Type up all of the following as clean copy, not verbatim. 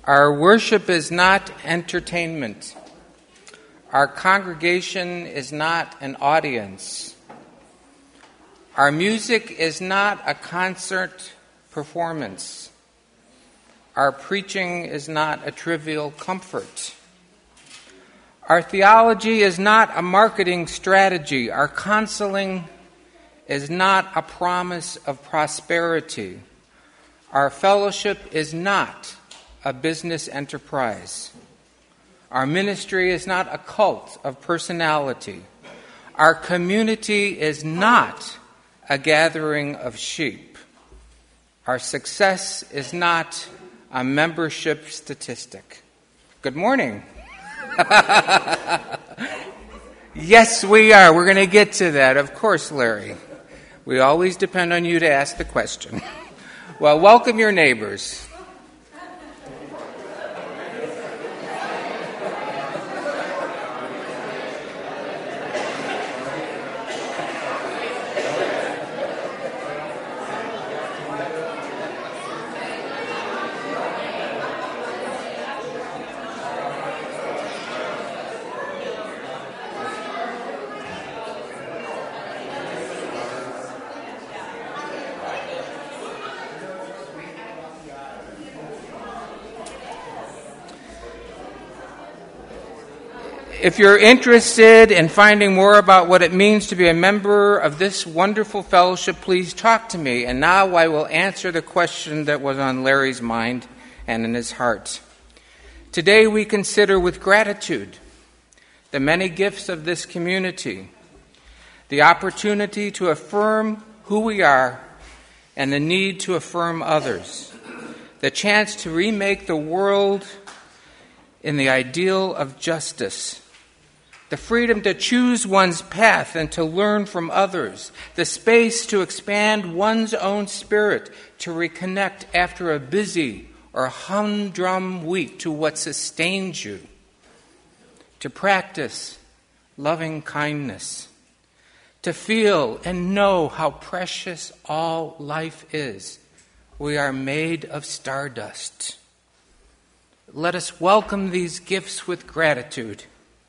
Our worship is not entertainment. Our congregation is not an audience. Our music is not a concert performance. Our preaching is not a trivial comfort. Our theology is not a marketing strategy. Our counseling is not a promise of prosperity. Our fellowship is not a business enterprise. Our ministry is not a cult of personality. Our community is not a gathering of sheep. Our success is not a membership statistic. Good morning. Yes, we are. We're going to get to that. Of course, Larry. We always depend on you to ask the question. Well, welcome your neighbors. If you're interested in finding more about what it means to be a member of this wonderful fellowship, please talk to me. And now I will answer the question that was on Larry's mind and in his heart. Today we consider with gratitude the many gifts of this community, the opportunity to affirm who we are and the need to affirm others, the chance to remake the world in the ideal of justice, the freedom to choose one's path and to learn from others, the space to expand one's own spirit, to reconnect after a busy or humdrum week to what sustains you, to practice loving kindness, to feel and know how precious all life is. We are made of stardust. Let us welcome these gifts with gratitude,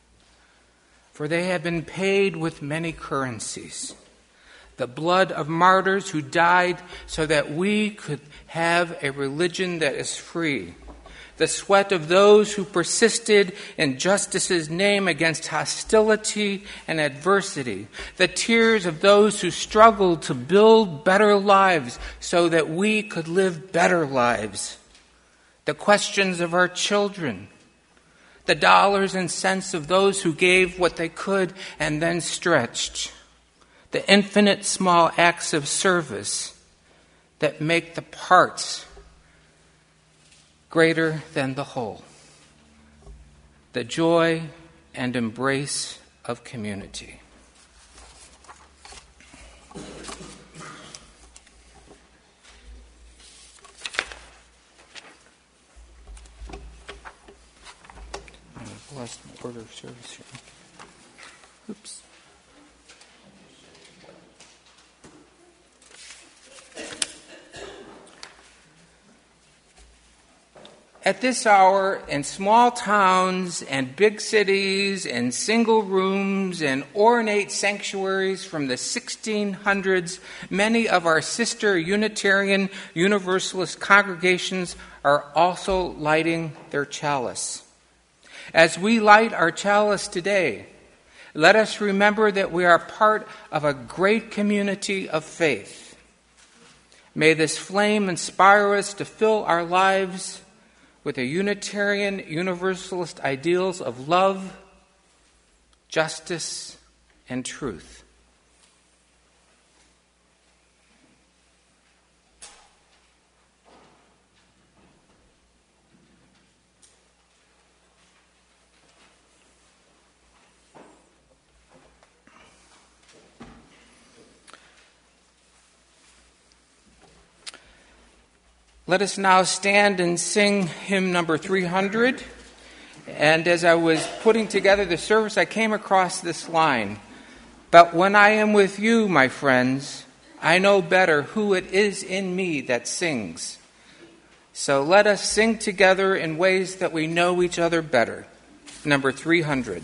for they have been paid with many currencies. The blood of martyrs who died so that we could have a religion that is free. The sweat of those who persisted in justice's name against hostility and adversity. The tears of those who struggled to build better lives so that we could live better lives. The questions of our children. The dollars and cents of those who gave what they could and then stretched. The infinite small acts of service that make the parts greater than the whole. The joy and embrace of community. Lost order of service here. Oops. At this hour, in small towns and big cities, in single rooms and ornate sanctuaries from the 1600s, many of our sister Unitarian Universalist congregations are also lighting their chalice. As we light our chalice today, let us remember that we are part of a great community of faith. May this flame inspire us to fill our lives with the Unitarian Universalist ideals of love, justice, and truth. Let us now stand and sing hymn number 300. And as I was putting together the service, I came across this line. But when I am with you, my friends, I know better who it is in me that sings. So let us sing together in ways that we know each other better. Number 300.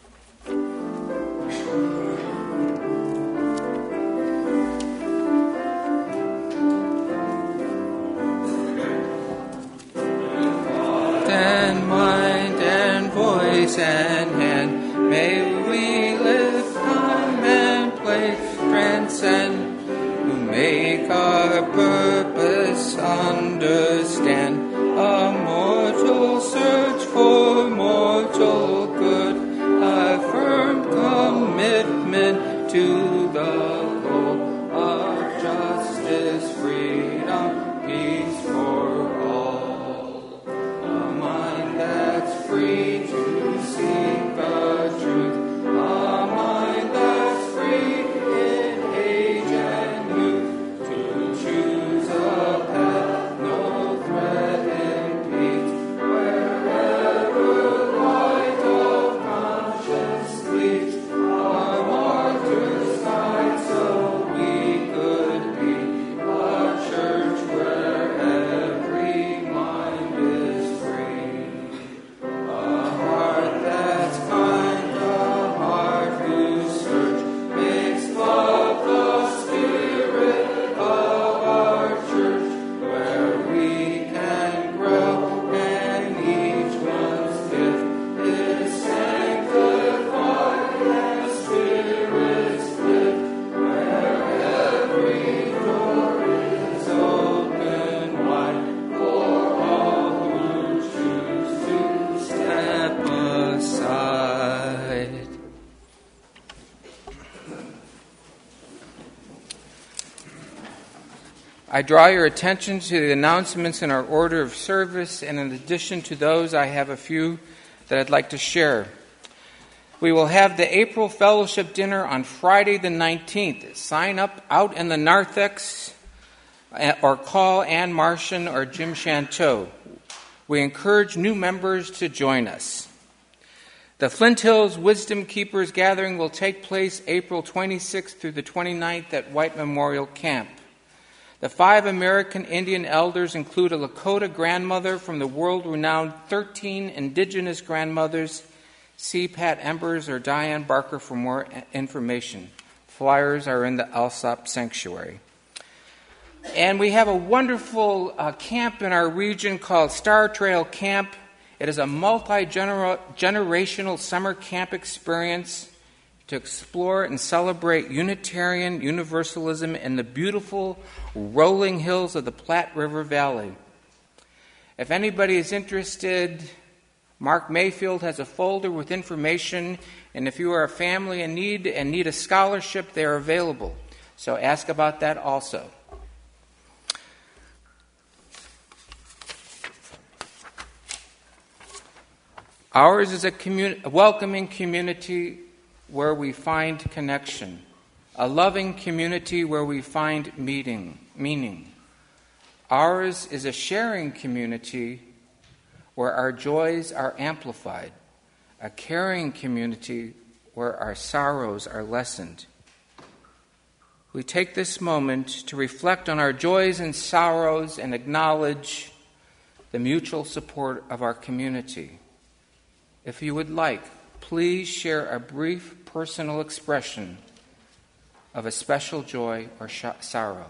And mind and voice and hand, may we live time and place transcend, who make our purpose understand, a mortal search for mortal good, a firm commitment to the goal of justice, freedom, peace for all, a mind that's free to seek the truth, a mind that's free in age and youth, to choose a path no threat impedes, wherever light of conscience leads, our martyr's guide so we could be a church where every mind is free, a heart that's kind, a heart whose search makes love the spirit of our church, where we can grow and each one's gift is sanctified and spirits live, where every door is open wide for all who choose to step aside. I draw your attention to the announcements in our order of service, and in addition to those, I have a few that I'd like to share. We will have the April Fellowship Dinner on Friday the 19th. Sign up out in the narthex or call Ann Martian or Jim Chanteau. We encourage new members to join us. The Flint Hills Wisdom Keepers Gathering will take place April 26th through the 29th at White Memorial Camp. The 5 American Indian elders include a Lakota grandmother from the world-renowned 13 Indigenous Grandmothers. See Pat Embers or Diane Barker for more information. Flyers are in the Alsop Sanctuary. And we have a wonderful camp in our region called Star Trail Camp. It is a multi-generational summer camp experience to explore and celebrate Unitarian Universalism in the beautiful rolling hills of the Platte River Valley. If anybody is interested, Mark Mayfield has a folder with information, and if you are a family in need and need a scholarship, they are available. So ask about that also. Ours is a welcoming community where we find connection, a loving community where we find meaning. Ours is a sharing community where our joys are amplified, a caring community where our sorrows are lessened. We take this moment to reflect on our joys and sorrows and acknowledge the mutual support of our community. If you would like, please share a brief personal expression of a special joy or sorrow.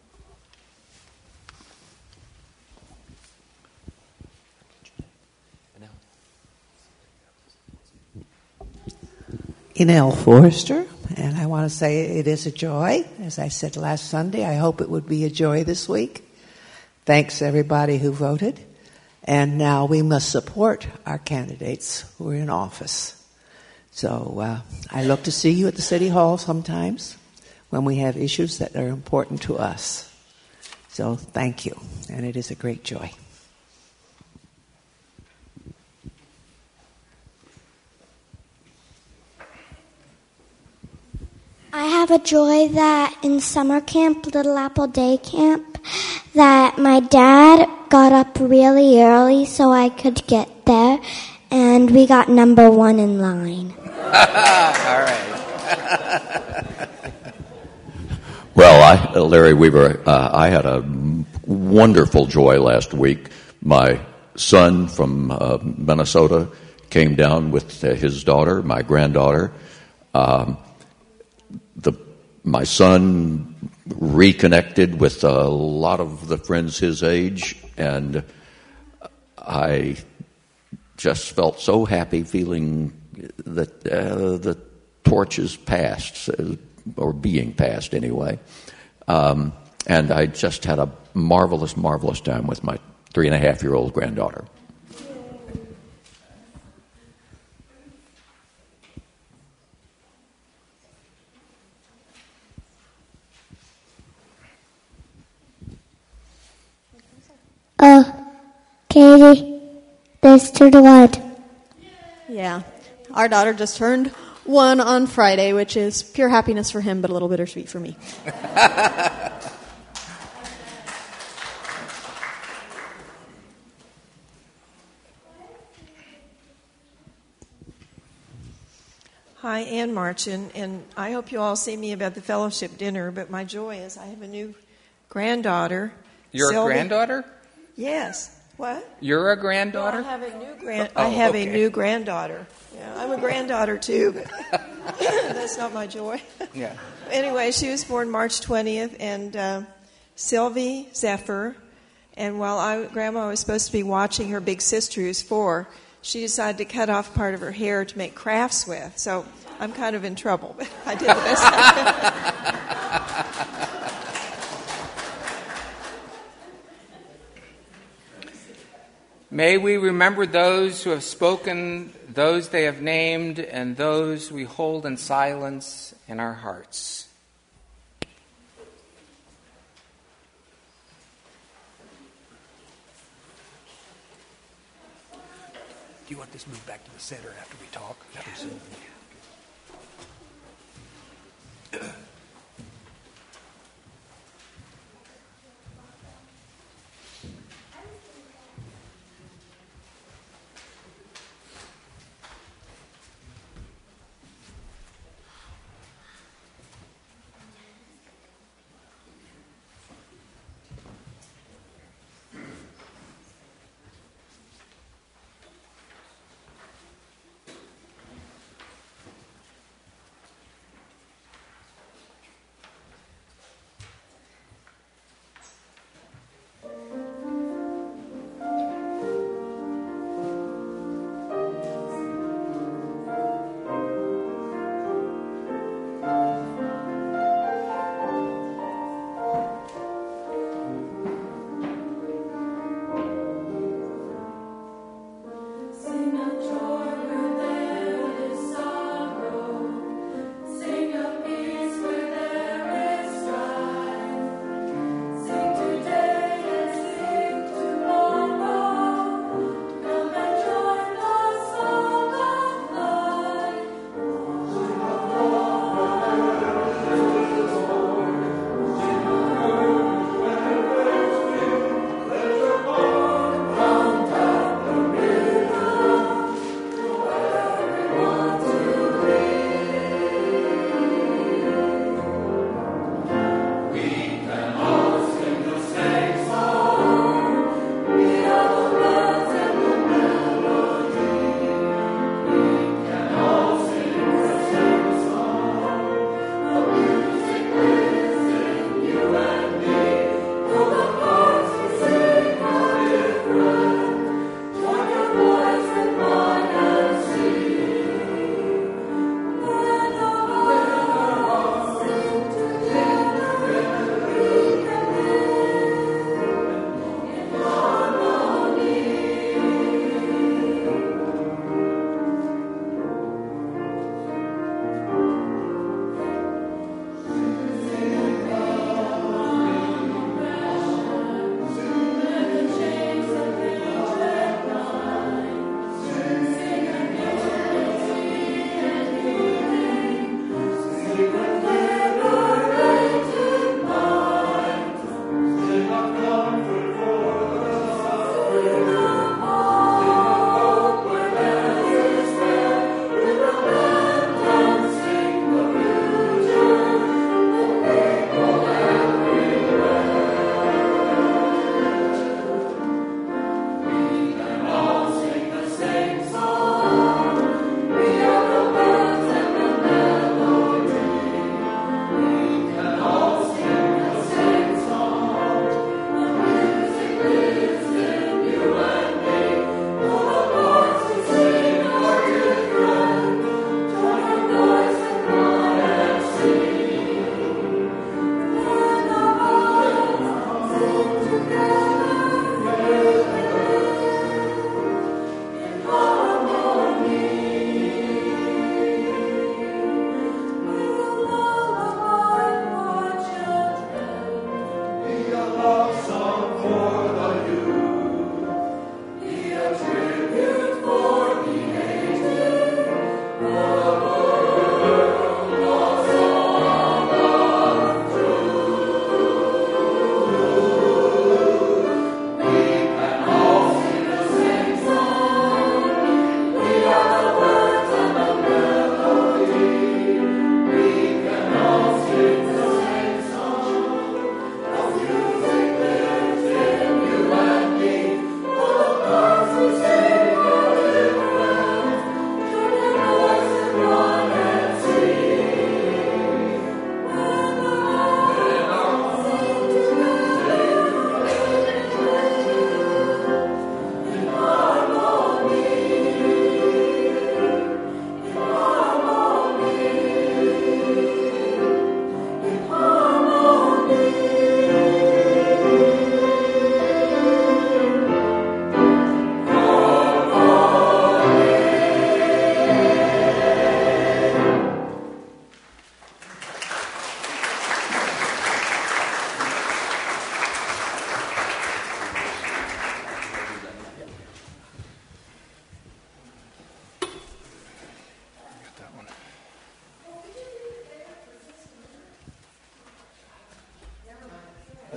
Inell Forrester, and I want to say it is a joy. As I said last Sunday, I hope it would be a joy this week. Thanks everybody who voted. And now we must support our candidates who are in office. So I look to see you at the City Hall sometimes when we have issues that are important to us. So thank you, and it is a great joy. I have a joy that in summer camp, Little Apple Day Camp, that my dad got up really early so I could get there, and we got number 1 in line. All right. Well, Larry Weaver, I had a wonderful joy last week. My son from Minnesota came down with his daughter, my granddaughter. My son reconnected with a lot of the friends his age, and I just felt so happy feeling that the torch is passed, or being passed anyway. And I just had a marvelous, marvelous time with my 3.5-year-old granddaughter. Katie, this to the what? Yeah. Our daughter just turned 1 on Friday, which is pure happiness for him, but a little bittersweet for me. Hi, Ann Marchin, and I hope you all see me about the fellowship dinner, but my joy is I have a new granddaughter. You're a granddaughter? Yes. What? You're a granddaughter? No, I have a new granddaughter. Yeah, I'm a granddaughter too, but that's not my joy. Yeah. Anyway, she was born March 20th, and Sylvie Zephyr, and while Grandma was supposed to be watching her big sister, who's 4, she decided to cut off part of her hair to make crafts with. So I'm kind of in trouble, but I did the best I could. May we remember those who have spoken, those they have named, and those we hold in silence in our hearts. Do you want this moved back to the center after we talk?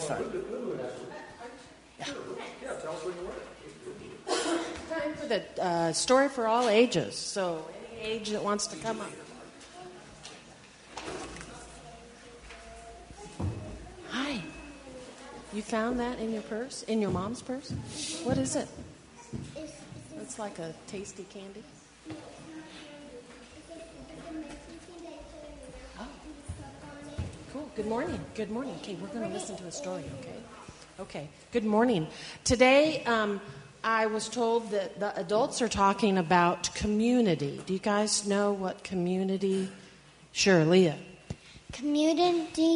side. Time for the story for all ages. So any age that wants to come up. Hi. You found that in your purse? In your mom's purse? What is it? It's like a tasty candy. Oh. Cool. Good morning. Good morning. Okay, we're going to listen to a story, okay? Okay. Good morning. Today, I was told that the adults are talking about community. Do you guys know what community? Sure, Leah. Community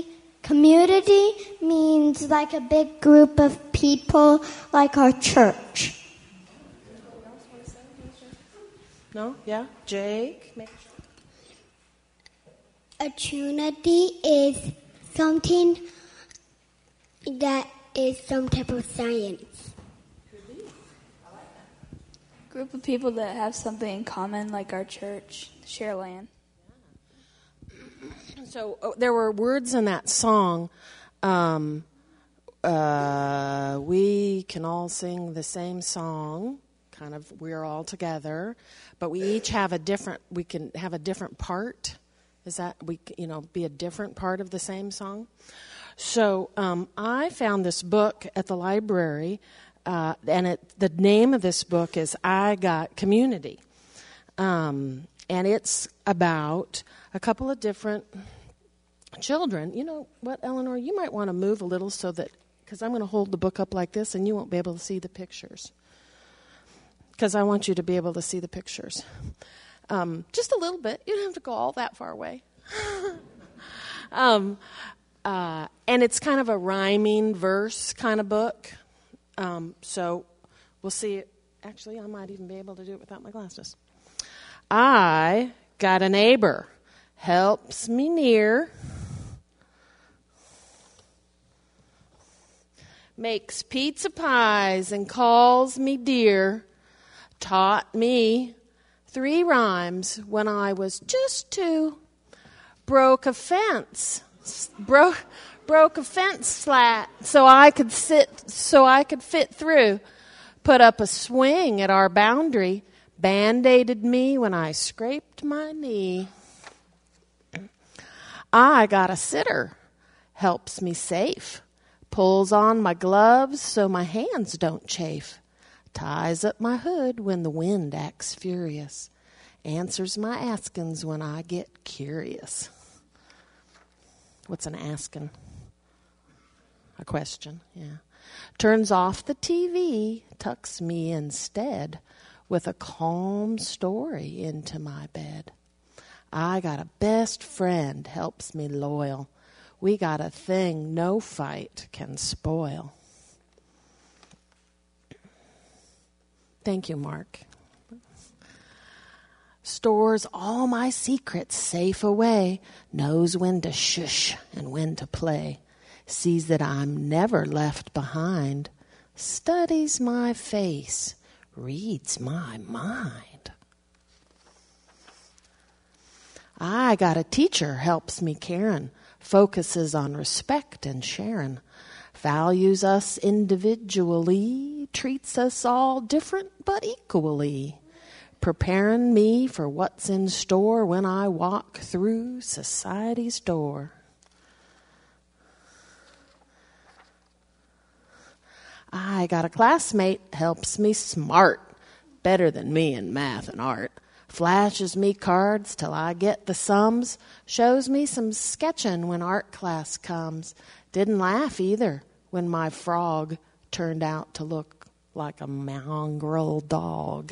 means like a big group of people, like our church. No? Yeah? Jake? A trinity is something that is some type of science. Group of people that have something in common, like our church, share land. So there were words in that song. We can all sing the same song. Kind of, we're all together, but we each have a different. We can have a different part. Is that be a different part of the same song? So I found this book at the library, and the name of this book is "I Got Community," and it's about a couple of different children. You know what, Eleanor? You might want to move a little so that, because I'm going to hold the book up like this, and you won't be able to see the pictures. Because I want you to be able to see the pictures. Just a little bit. You don't have to go all that far away. And it's kind of a rhyming verse kind of book. So we'll see. Actually, I might even be able to do it without my glasses. I got a neighbor. Helps me near. Makes pizza pies and calls me dear. Taught me 3 rhymes when I was just 2. Broke a fence slat so I could fit through. Put up a swing at our boundary. Band-aided me when I scraped my knee. I got a sitter. Helps me safe. Pulls on my gloves so my hands don't chafe. Ties up my hood when the wind acts furious. Answers my askins when I get curious. What's an askin? A question, yeah. Turns off the TV, tucks me instead with a calm story into my bed. I got a best friend, helps me loyal. We got a thing no fight can spoil. Thank you, Mark. Stores all my secrets safe away. Knows when to shush and when to play. Sees that I'm never left behind. Studies my face. Reads my mind. I got a teacher, helps me caring. Focuses on respect and sharing. Values us individually, treats us all different but equally, preparing me for what's in store when I walk through society's door. I got a classmate, helps me smart, better than me in math and art, flashes me cards till I get the sums, shows me some sketching when art class comes. Didn't laugh either when my frog turned out to look like a mongrel dog.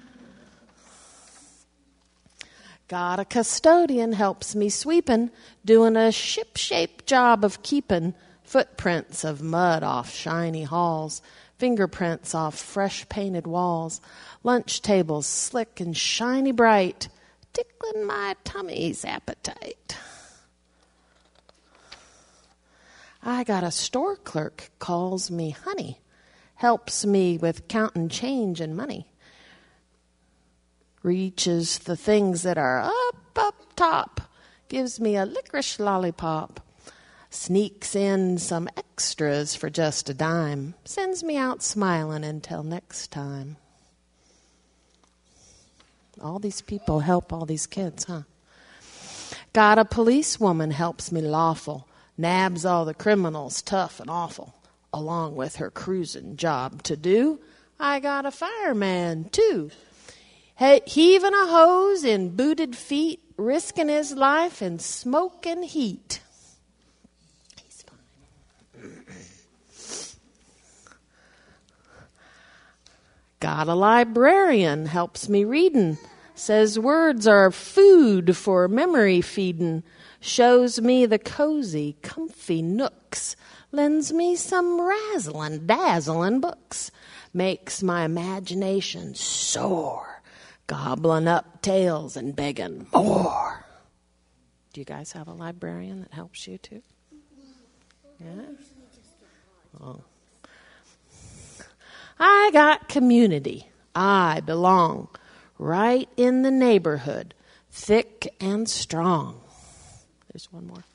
Got a custodian, helps me sweeping, doing a ship-shape job of keeping footprints of mud off shiny halls, fingerprints off fresh painted walls, lunch tables slick and shiny bright, tickling my tummy's appetite. I got a store clerk, calls me honey, helps me with counting change and money, reaches the things that are up top, gives me a licorice lollipop, Sneaks in some extras for just a dime. Sends me out smiling until next time. All these people help all these kids, huh? Got a policewoman helps me lawful. Nabs all the criminals tough and awful. Along with her cruising job to do, I got a fireman too. Heaving a hose in booted feet, risking his life in smoke and heat. He's fine. Got a librarian, helps me readin'. Says words are food for memory feedin'. Shows me the cozy, comfy nooks. Lends me some razzling, dazzling books. Makes my imagination soar. Gobbling up tales and begging more. Do you guys have a librarian that helps you too? Yeah? Oh. I got community. I belong. Right in the neighborhood. Thick and strong. There's one more.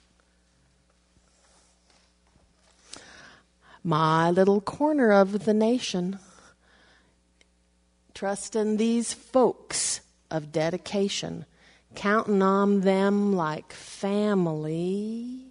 My little corner of the nation. Trusting these folks of dedication. Counting on them like family.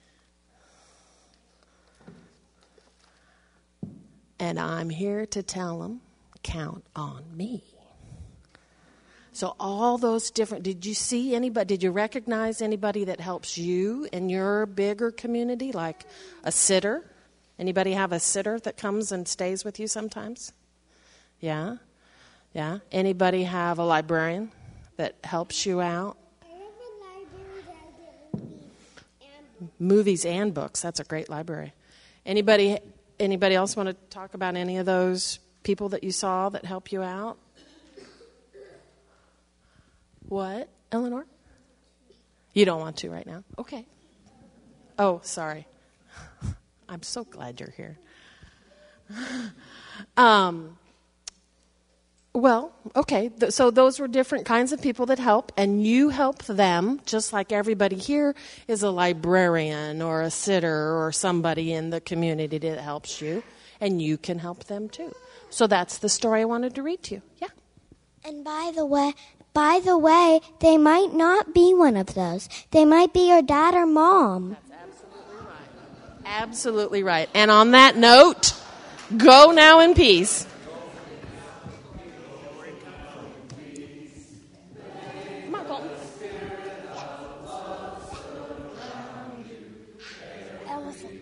And I'm here to tell them, count on me. So all those different, did you see anybody, did you recognize anybody that helps you in your bigger community, like a sitter? Anybody have a sitter that comes and stays with you sometimes? Yeah? Yeah? Anybody have a librarian that helps you out? I have a library that gives movies and books. That's a great library. Anybody else want to talk about any of those people that you saw that help you out? What, Eleanor? You don't want to right now? Okay. Oh, sorry. I'm so glad you're here. Well, okay. So those were different kinds of people that help, and you help them, just like everybody here is a librarian or a sitter or somebody in the community that helps you, and you can help them too. So that's the story I wanted to read to you. Yeah. And by the way, they might not be one of those. They might be your dad or mom. That's absolutely right. Absolutely right. And on that note, go now in peace. Come on, Colton. Elephant.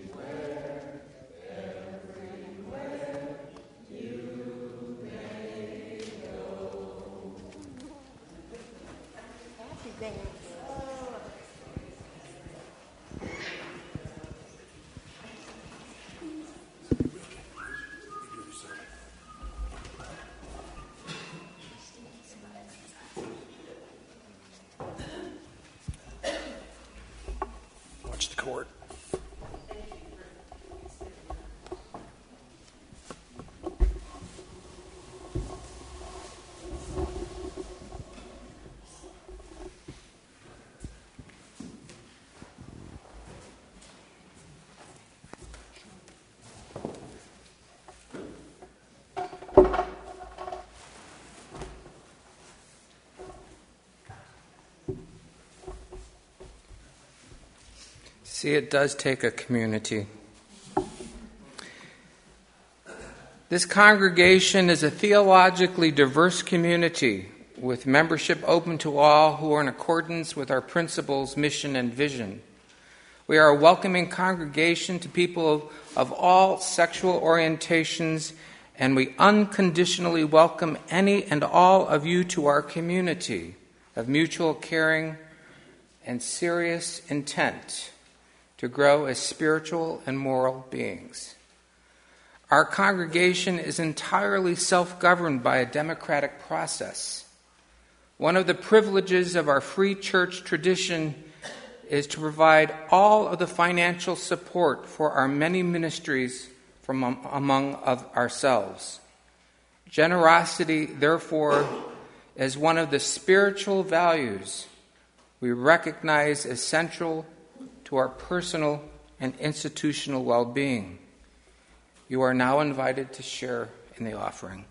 Watch the court. See, it does take a community. This congregation is a theologically diverse community with membership open to all who are in accordance with our principles, mission, and vision. We are a welcoming congregation to people of all sexual orientations, and we unconditionally welcome any and all of you to our community of mutual caring and serious intent to grow as spiritual and moral beings. Our congregation is entirely self-governed by a democratic process. One of the privileges of our free church tradition is to provide all of the financial support for our many ministries from among ourselves. Generosity, therefore, is one of the spiritual values we recognize as central to our personal and institutional well-being. You are now invited to share in the offering.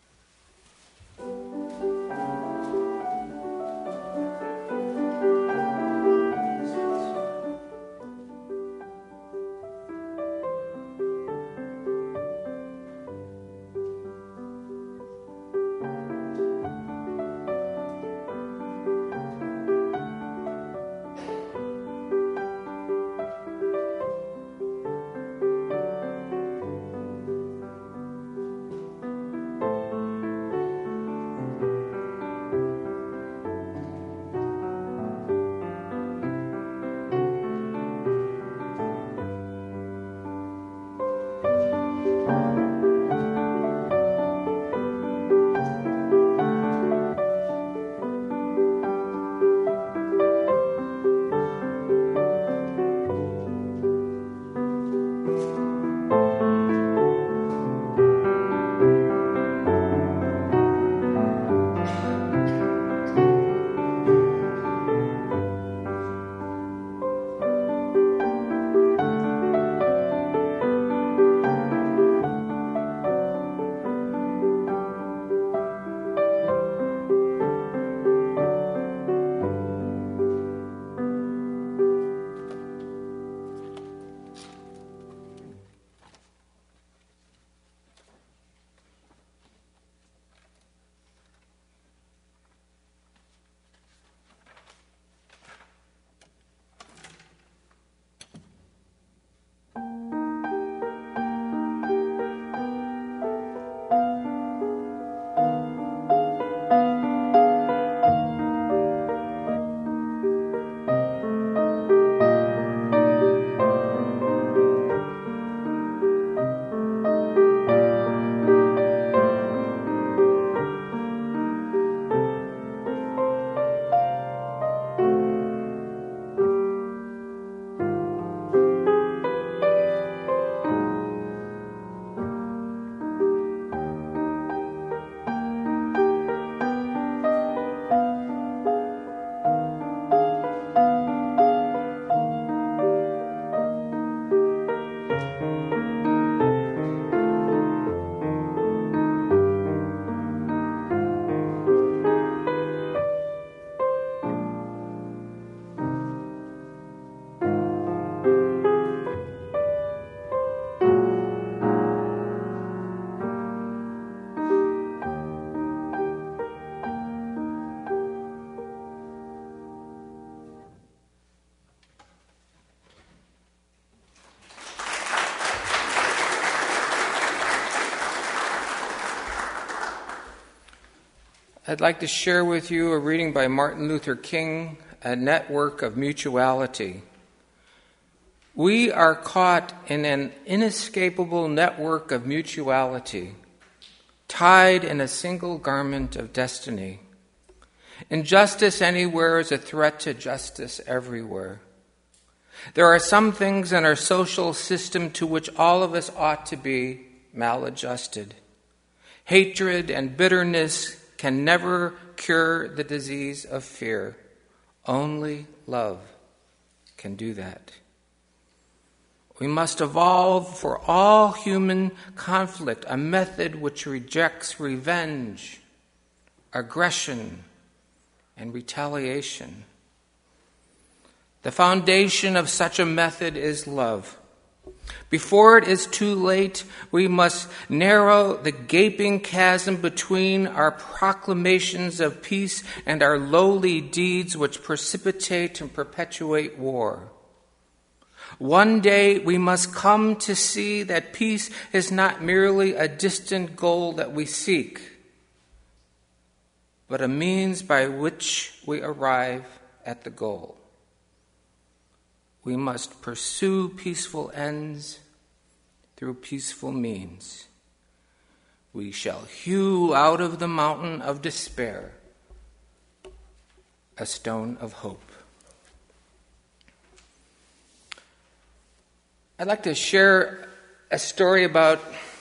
I'd like to share with you a reading by Martin Luther King, A Network of Mutuality. We are caught in an inescapable network of mutuality, tied in a single garment of destiny. Injustice anywhere is a threat to justice everywhere. There are some things in our social system to which all of us ought to be maladjusted. Hatred and bitterness can never cure the disease of fear. Only love can do that. We must evolve for all human conflict a method which rejects revenge, aggression, and retaliation. The foundation of such a method is love. Before it is too late, we must narrow the gaping chasm between our proclamations of peace and our lowly deeds which precipitate and perpetuate war. One day we must come to see that peace is not merely a distant goal that we seek, but a means by which we arrive at the goal. We must pursue peaceful ends through peaceful means. We shall hew out of the mountain of despair a stone of hope. I'd like to share a story about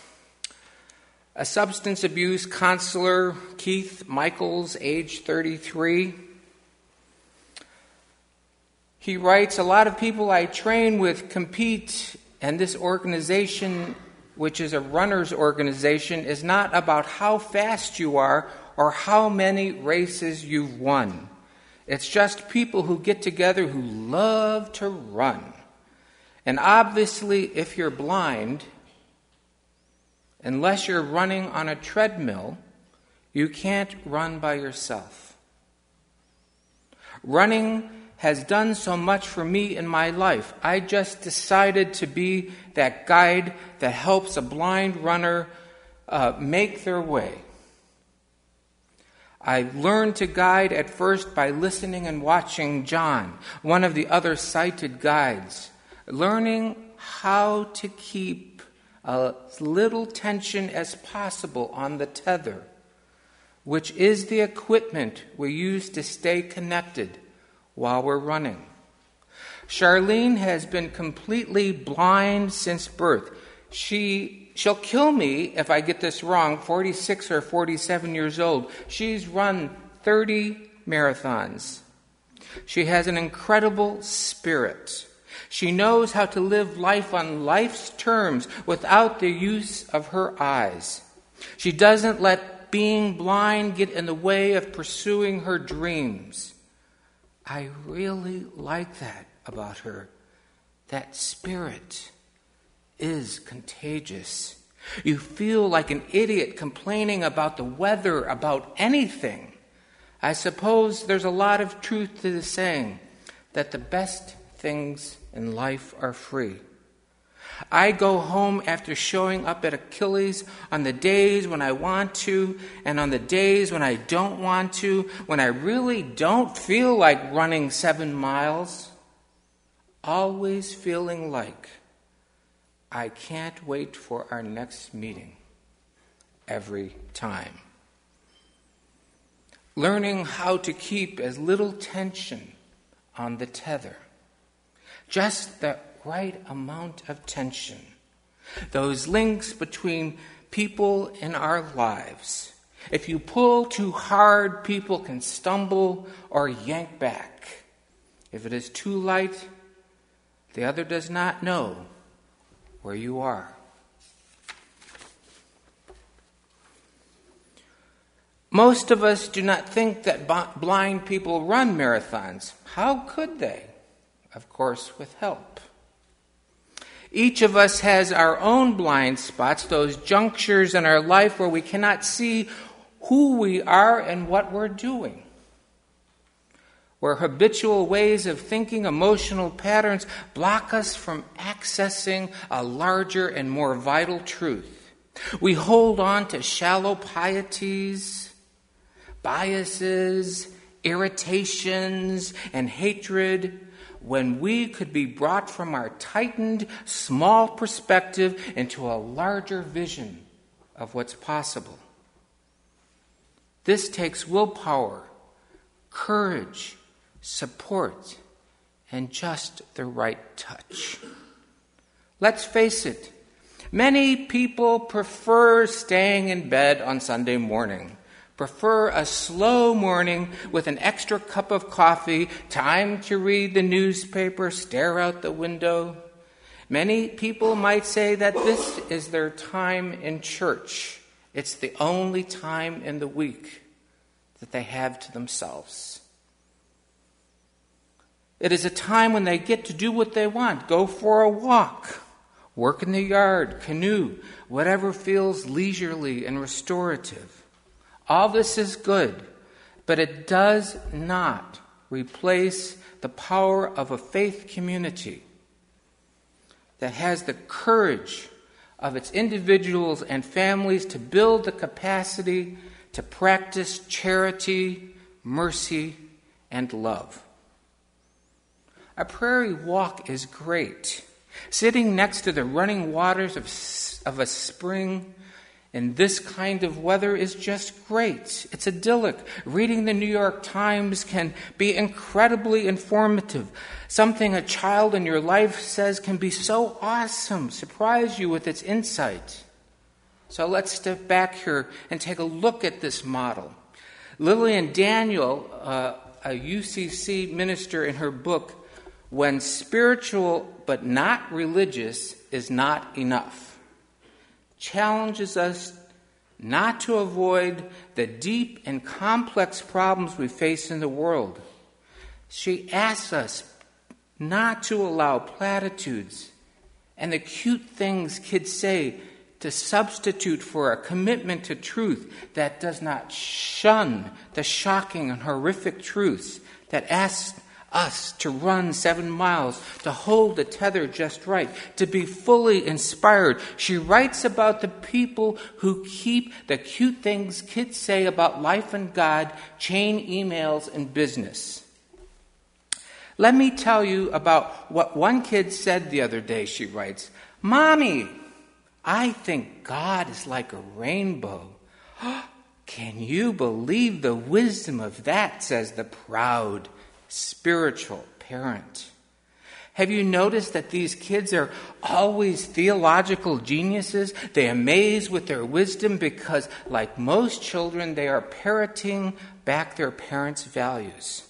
a substance abuse counselor, Keith Michaels, age 33. He writes, a lot of people I train with compete, and this organization, which is a runner's organization, is not about how fast you are or how many races you've won. It's just people who get together who love to run. And obviously, if you're blind, unless you're running on a treadmill, you can't run by yourself. Running has done so much for me in my life. I just decided to be that guide that helps a blind runner make their way. I learned to guide at first by listening and watching John, one of the other sighted guides, learning how to keep as little tension as possible on the tether, which is the equipment we use to stay connected while we're running. Charlene has been completely blind since birth. She'll kill me if I get this wrong, 46 or 47 years old. She's run 30 marathons. She has an incredible spirit. She knows how to live life on life's terms without the use of her eyes. She doesn't let being blind get in the way of pursuing her dreams. I really like that about her. That spirit is contagious. You feel like an idiot complaining about the weather, about anything. I suppose there's a lot of truth to the saying that the best things in life are free. I go home after showing up at Achilles on the days when I want to and on the days when I don't want to, when I really don't feel like running 7 miles, always feeling like I can't wait for our next meeting every time. Learning how to keep as little tension on the tether, just the right amount of tension. Those links between people in our lives. If you pull too hard, people can stumble or yank back. If it is too light, the other does not know where you are. Most of us do not think that blind people run marathons. How could they? Of course, with help. Each of us has our own blind spots, those junctures in our life where we cannot see who we are and what we're doing, where habitual ways of thinking, emotional patterns block us from accessing a larger and more vital truth. We hold on to shallow pieties, biases, irritations, and hatred when we could be brought from our tightened, small perspective into a larger vision of what's possible. This takes willpower, courage, support, and just the right touch. Let's face it, many people prefer staying in bed on Sunday morning, prefer a slow morning with an extra cup of coffee, time to read the newspaper, stare out the window. Many people might say that this is their time in church. It's the only time in the week that they have to themselves. It is a time when they get to do what they want, go for a walk, work in the yard, canoe, whatever feels leisurely and restorative. All this is good, but it does not replace the power of a faith community that has the courage of its individuals and families to build the capacity to practice charity, mercy, and love. A prairie walk is great. Sitting next to the running waters of a spring in this kind of weather is just great. It's idyllic. Reading the New York Times can be incredibly informative. Something a child in your life says can be so awesome, surprise you with its insight. So let's step back here and take a look at this model. Lillian Daniel, a UCC minister, in her book, when spiritual but not religious is not enough, challenges us not to avoid the deep and complex problems we face in the world. She asks us not to allow platitudes and the cute things kids say to substitute for a commitment to truth that does not shun the shocking and horrific truths that asks us to run 7 miles, to hold the tether just right, to be fully inspired. She writes about the people who keep the cute things kids say about life and God, chain emails, and business. Let me tell you about what one kid said the other day, she writes. Mommy, I think God is like a rainbow. Can you believe the wisdom of that, says the proud, spiritual parent. Have you noticed that these kids are always theological geniuses? They amaze with their wisdom because, like most children, they are parroting back their parents' values.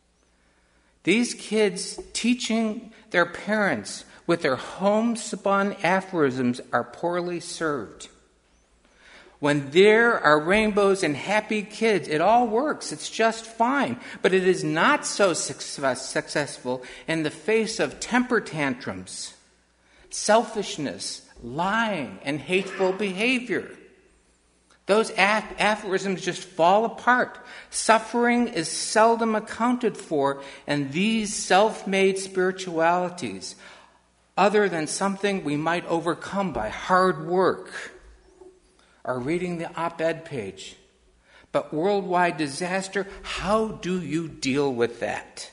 These kids teaching their parents with their homespun aphorisms are poorly served. When there are rainbows and happy kids, it all works. It's just fine. But it is not so successful in the face of temper tantrums, selfishness, lying, and hateful behavior. Those aphorisms just fall apart. Suffering is seldom accounted for in these self-made spiritualities, other than something we might overcome by hard work or reading the op-ed page. But worldwide disaster, how do you deal with that?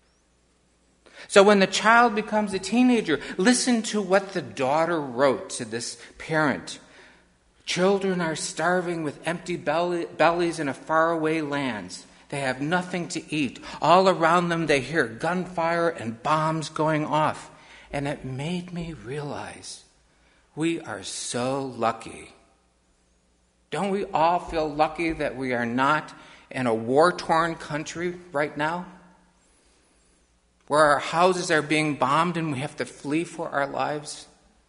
So when the child becomes a teenager, listen to what the daughter wrote to this parent. Children are starving with empty bellies in a faraway lands. They have nothing to eat. All around them they hear gunfire and bombs going off. And it made me realize we are so lucky. Don't we all feel lucky that we are not in a war-torn country right now? Where our houses are being bombed and we have to flee for our lives?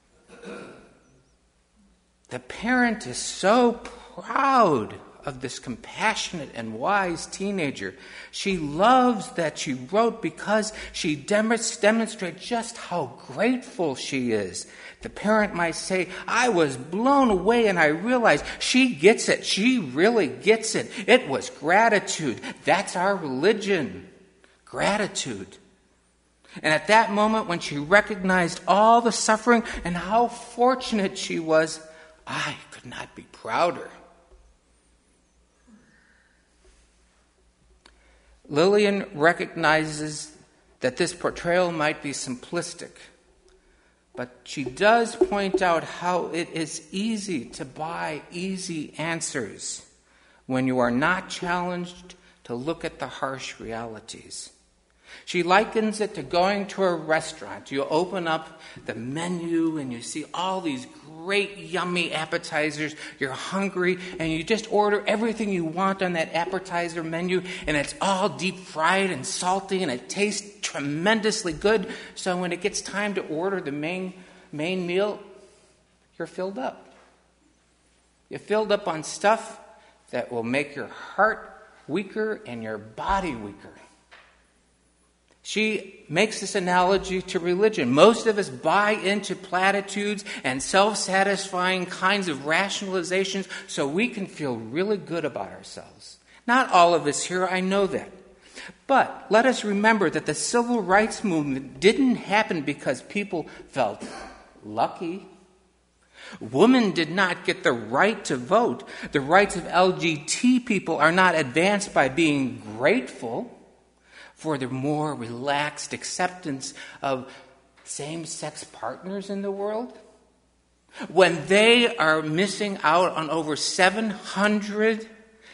The parent is so proud of this compassionate and wise teenager. She loves that she wrote because she demonstrates just how grateful she is. The parent might say, I was blown away and I realized she gets it. She really gets it. It was gratitude. That's our religion. Gratitude. And at that moment when she recognized all the suffering and how fortunate she was, I could not be prouder. Lillian recognizes that this portrayal might be simplistic, but she does point out how it is easy to buy easy answers when you are not challenged to look at the harsh realities. She likens it to going to a restaurant. You open up the menu and you see all these great, yummy appetizers. You're hungry and you just order everything you want on that appetizer menu, and it's all deep fried and salty and it tastes tremendously good. So when it gets time to order the main meal, you're filled up. You're filled up on stuff that will make your heart weaker and your body weaker. She makes this analogy to religion. Most of us buy into platitudes and self-satisfying kinds of rationalizations so we can feel really good about ourselves. Not all of us here, I know that. But let us remember that the civil rights movement didn't happen because people felt lucky. Women did not get the right to vote. The rights of LGBT people are not advanced by being grateful for the more relaxed acceptance of same-sex partners in the world. When they are missing out on over 700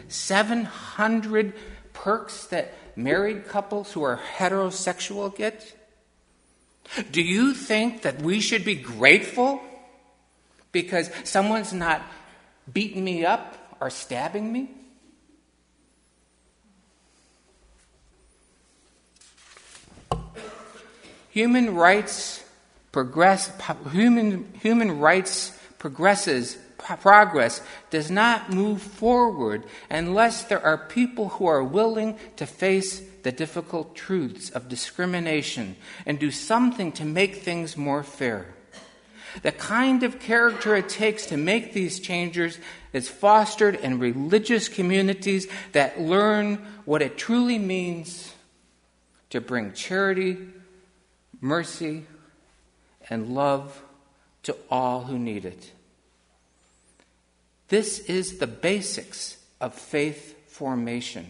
perks that married couples who are heterosexual get. Do you think that we should be grateful because someone's not beating me up or stabbing me? Human rights progress does not move forward unless there are people who are willing to face the difficult truths of discrimination and do something to make things more fair. The kind of character it takes to make these changes is fostered in religious communities that learn what it truly means to bring charity, mercy, and love to all who need it. This is the basics of faith formation.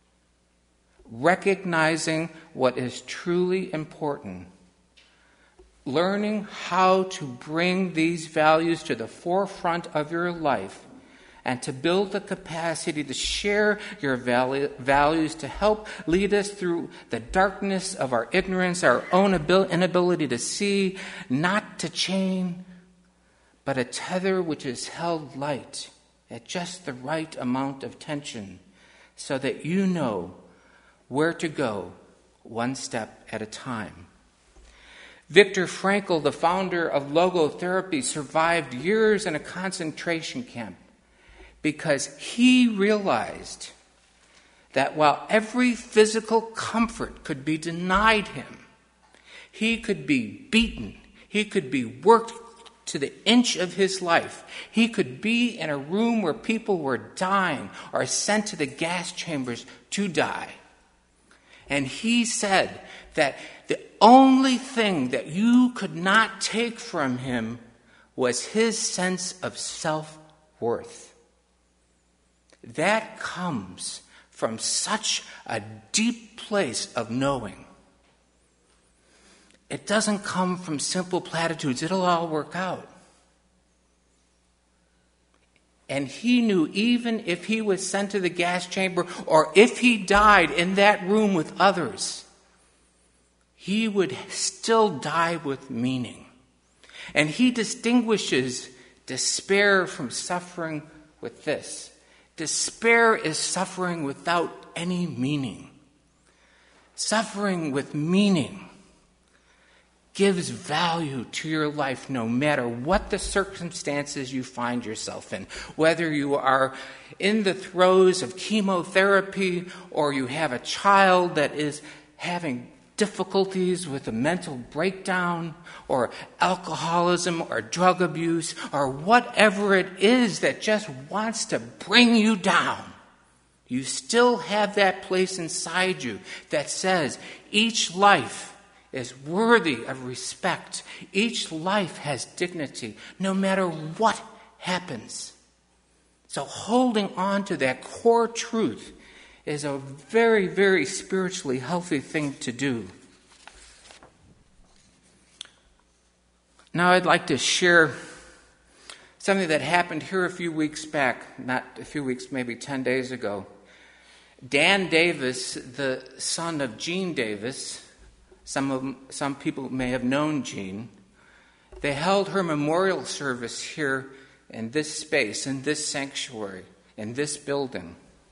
Recognizing what is truly important. Learning how to bring these values to the forefront of your life and to build the capacity to share your values to help lead us through the darkness of our ignorance, our own inability to see, not to chain, but a tether which is held light at just the right amount of tension so that you know where to go one step at a time. Viktor Frankl, the founder of logotherapy, survived years in a concentration camp because he realized that while every physical comfort could be denied him, he could be beaten, he could be worked to the inch of his life, he could be in a room where people were dying or sent to the gas chambers to die. And he said that the only thing that you could not take from him was his sense of self-worth. That comes from such a deep place of knowing. It doesn't come from simple platitudes. It'll all work out. And he knew even if he was sent to the gas chamber or if he died in that room with others, he would still die with meaning. And he distinguishes despair from suffering with this. Despair is suffering without any meaning. Suffering with meaning gives value to your life no matter what the circumstances you find yourself in. Whether you are in the throes of chemotherapy or you have a child that is having difficulties with a mental breakdown or alcoholism or drug abuse or whatever it is that just wants to bring you down. You still have that place inside you that says each life is worthy of respect. Each life has dignity, no matter what happens. So holding on to that core truth is a very, very spiritually healthy thing to do. Now I'd like to share something that happened here a few weeks back, not a few weeks, maybe 10 days ago. Dan Davis, the son of Gene Davis, some people may have known Gene, they held her memorial service here in this space, in this sanctuary, in this building.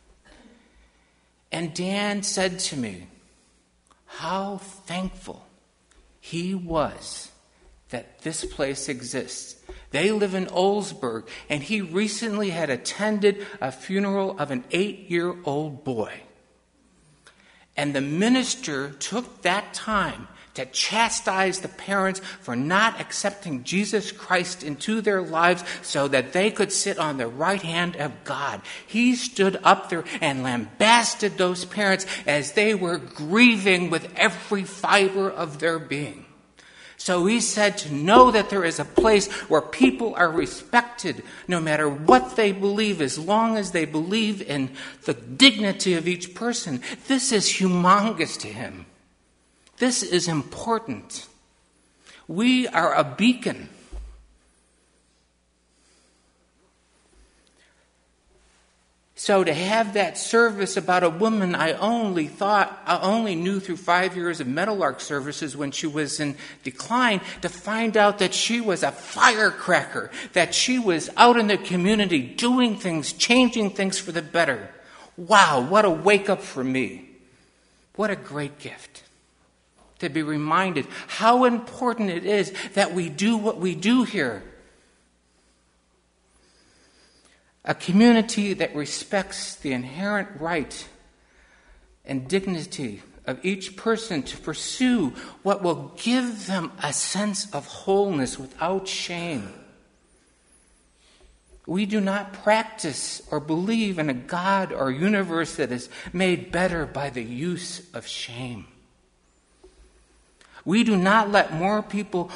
And Dan said to me how thankful he was that this place exists. They live in Oldsburg, and he recently had attended a funeral of an 8-year-old boy. And the minister took that time to chastise the parents for not accepting Jesus Christ into their lives so that they could sit on the right hand of God. He stood up there and lambasted those parents as they were grieving with every fiber of their being. So he said to know that there is a place where people are respected no matter what they believe, as long as they believe in the dignity of each person. This is humongous to him. This is important. We are a beacon. So to have that service about a woman I only knew through 5 years of Meadowlark services when she was in decline, to find out that she was a firecracker, that she was out in the community doing things, changing things for the better. Wow, what a wake up for me. What a great gift. to be reminded how important it is that we do what we do here. A community that respects the inherent right and dignity of each person to pursue what will give them a sense of wholeness without shame. We do not practice or believe in a God or universe that is made better by the use of shame. Why do we not let more people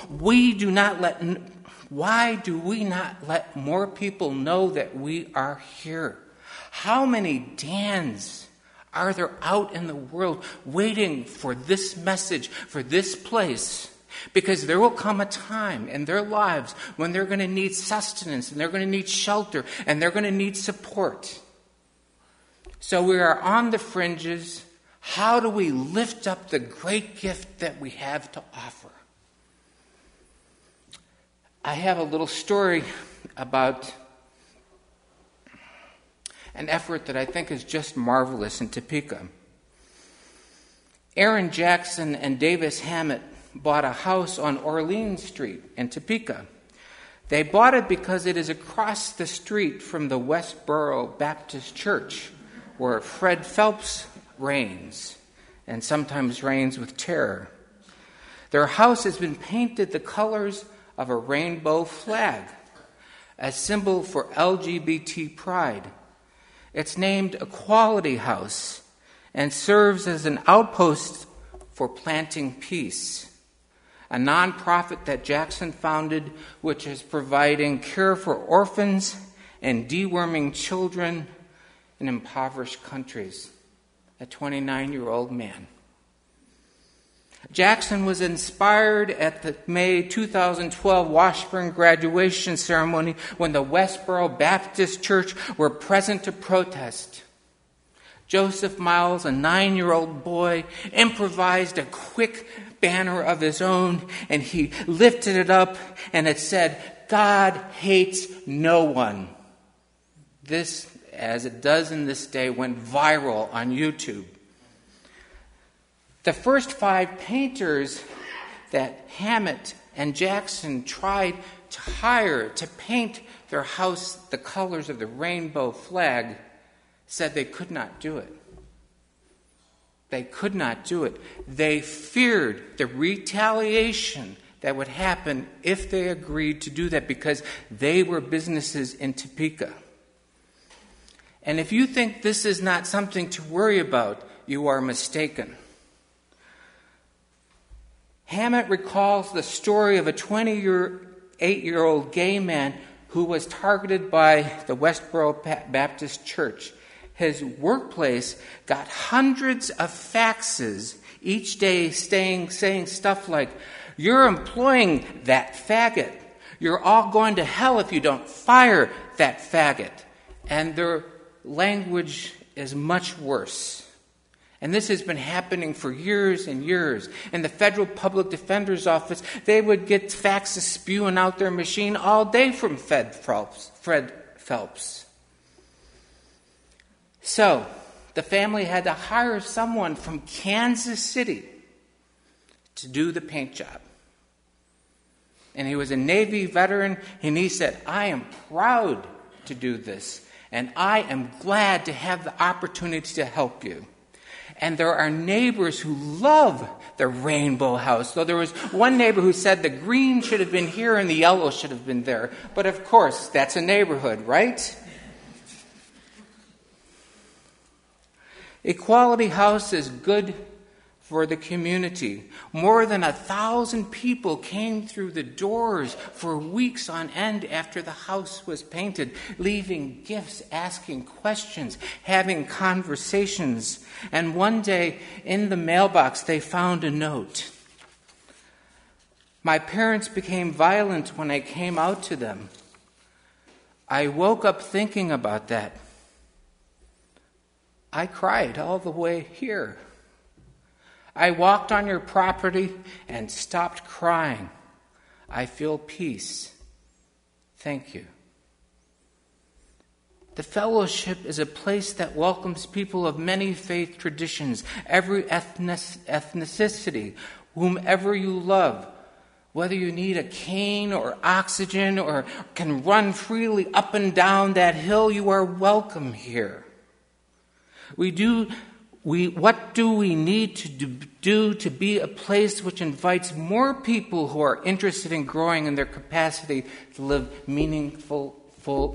know that we are here? How many Dans are there out in the world waiting for this message, for this place? Because there will come a time in their lives when they're going to need sustenance, and they're going to need shelter, and they're going to need support. So we are on the fringes. How do we lift up the great gift that we have to offer? I have a little story about an effort that I think is just marvelous in Topeka. Aaron Jackson and Davis Hammett bought a house on Orleans Street in Topeka. They bought it because it is across the street from the Westboro Baptist Church, where Fred Phelps reigns, and sometimes reigns with terror. Their house has been painted the colors of a rainbow flag, a symbol for LGBT pride. It's named Equality House and serves as an outpost for Planting Peace, a nonprofit that Jackson founded, which is providing care for orphans and deworming children in impoverished countries. A 29-year-old man. Jackson was inspired at the May 2012 Washburn graduation ceremony when the Westboro Baptist Church were present to protest. Joseph Miles, a 9-year-old boy, improvised a quick banner of his own, and he lifted it up, and it said, "God hates no one." This, as it does in this day, went viral on YouTube. The first 5 painters that Hammett and Jackson tried to hire to paint their house the colors of the rainbow flag said they could not do it. They could not do it. They feared the retaliation that would happen if they agreed to do that, because they were businesses in Topeka. And if you think this is not something to worry about, you are mistaken. Hammett recalls the story of a 28-year-old gay man who was targeted by the Westboro Baptist Church. His workplace got hundreds of faxes each day saying stuff like, "You're employing that faggot. You're all going to hell if you don't fire that faggot." And their language is much worse. And this has been happening for years and years. In the Federal Public Defender's Office, they would get faxes spewing out their machine all day from Fred Phelps. So, the family had to hire someone from Kansas City to do the paint job. And he was a Navy veteran, and he said, "I am proud to do this, and I am glad to have the opportunity to help you." And there are neighbors who love the rainbow house. So there was one neighbor who said the green should have been here and the yellow should have been there. But of course, that's a neighborhood, right? Equality House is good for the community. More than 1,000 people came through the doors for weeks on end after the house was painted, leaving gifts, asking questions, having conversations. And one day in the mailbox, they found a note. "My parents became violent when I came out to them. I woke up thinking about that. I cried all the way here. I walked on your property and stopped crying. I feel peace. Thank you." The fellowship is a place that welcomes people of many faith traditions, every ethnicity, whomever you love. Whether you need a cane or oxygen or can run freely up and down that hill, you are welcome here. What do we need to do to be a place which invites more people who are interested in growing in their capacity to live meaning-filled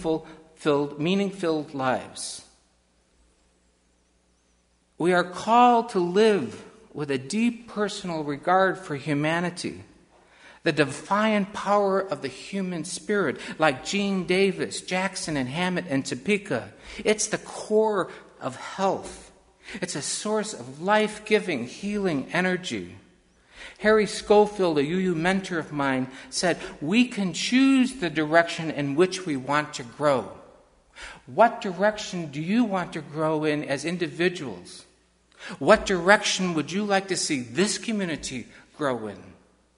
lives? We are called to live with a deep personal regard for humanity, the defiant power of the human spirit, like Gene Davis, Jackson and Hammett and Topeka. It's the core of health. It's a source of life-giving, healing energy. Harry Schofield, a UU mentor of mine, said, "We can choose the direction in which we want to grow." What direction do you want to grow in as individuals? What direction would you like to see this community grow in?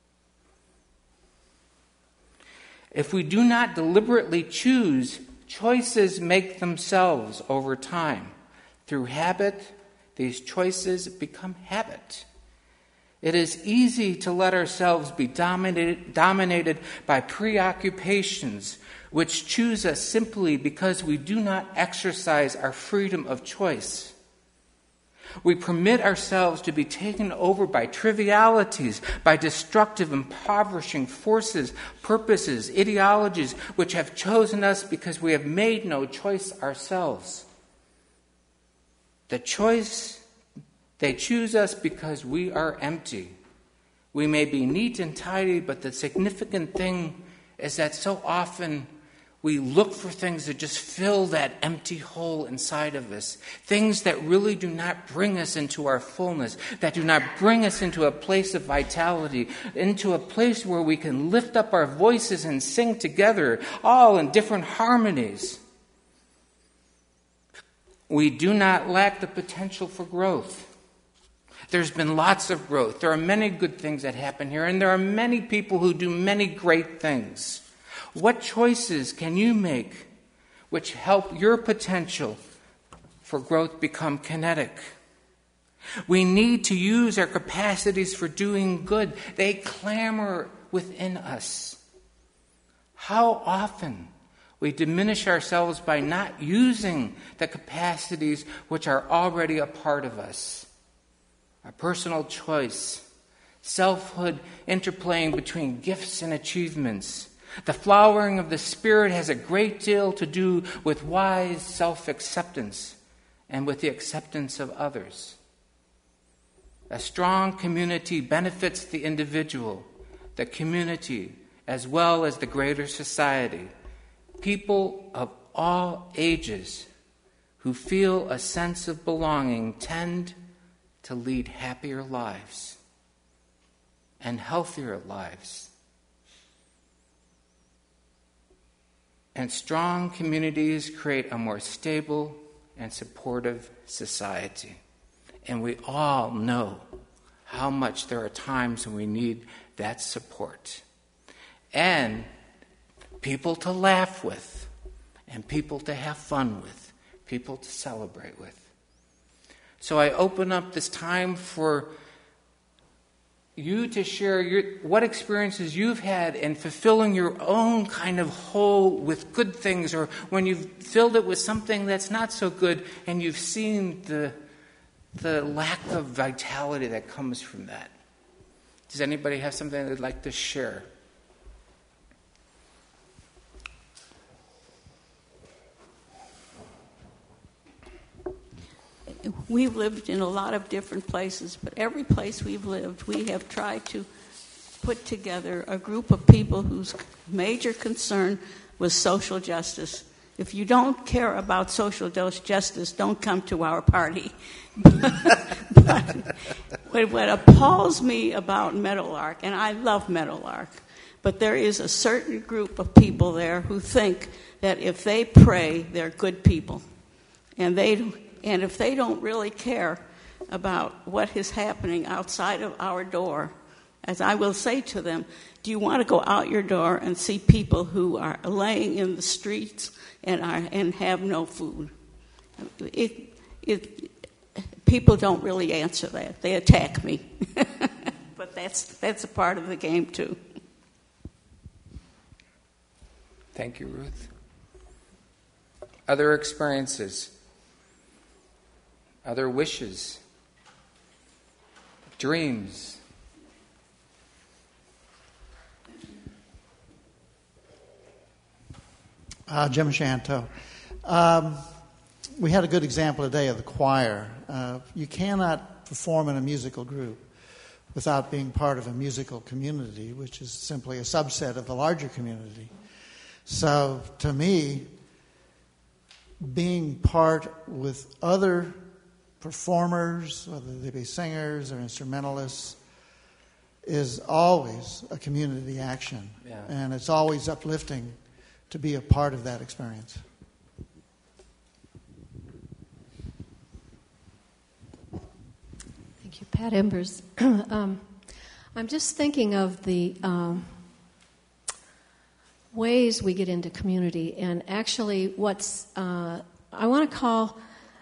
If we do not deliberately choose, choices make themselves over time. Through habit, these choices become habit. It is easy to let ourselves be dominated by preoccupations which choose us simply because we do not exercise our freedom of choice. We permit ourselves to be taken over by trivialities, by destructive, impoverishing forces, purposes, ideologies which have chosen us because we have made no choice ourselves. They choose us because we are empty. We may be neat and tidy, but the significant thing is that so often we look for things that just fill that empty hole inside of us. Things that really do not bring us into our fullness, that do not bring us into a place of vitality, into a place where we can lift up our voices and sing together, all in different harmonies. We do not lack the potential for growth. There's been lots of growth. There are many good things that happen here, and there are many people who do many great things. What choices can you make which help your potential for growth become kinetic? We need to use our capacities for doing good. They clamor within us. How often we diminish ourselves by not using the capacities which are already a part of us. Our personal choice, selfhood interplaying between gifts and achievements. The flowering of the Spirit has a great deal to do with wise self-acceptance and with the acceptance of others. A strong community benefits the individual, the community, as well as the greater society. People of all ages who feel a sense of belonging tend to lead happier lives and healthier lives. And strong communities create a more stable and supportive society. And we all know how much there are times when we need that support. And people to laugh with, and people to have fun with, people to celebrate with. So I open up this time for you to share what experiences you've had in fulfilling your own kind of hole with good things, or when you've filled it with something that's not so good and you've seen the lack of vitality that comes from that. Does anybody have something they'd like to share? We've lived in a lot of different places, but every place we've lived, we have tried to put together a group of people whose major concern was social justice. If you don't care about social justice, don't come to our party. But what appalls me about Meadowlark, and I love Meadowlark, but there is a certain group of people there who think that if they pray, they're good people. And if they don't really care about what is happening outside of our door, as I will say to them, do you want to go out your door and see people who are laying in the streets and have no food? People don't really answer that. They attack me. But that's a part of the game, too. Thank you, Ruth. Other experiences, other wishes, dreams. Jim Shanto. We had a good example today of the choir. You cannot perform in a musical group without being part of a musical community, which is simply a subset of the larger community. So to me, being part with other performers, whether they be singers or instrumentalists, is always a community action. Yeah. And it's always uplifting to be a part of that experience. Thank you, Pat Embers. I'm just thinking of the ways we get into community, and actually what's I want to call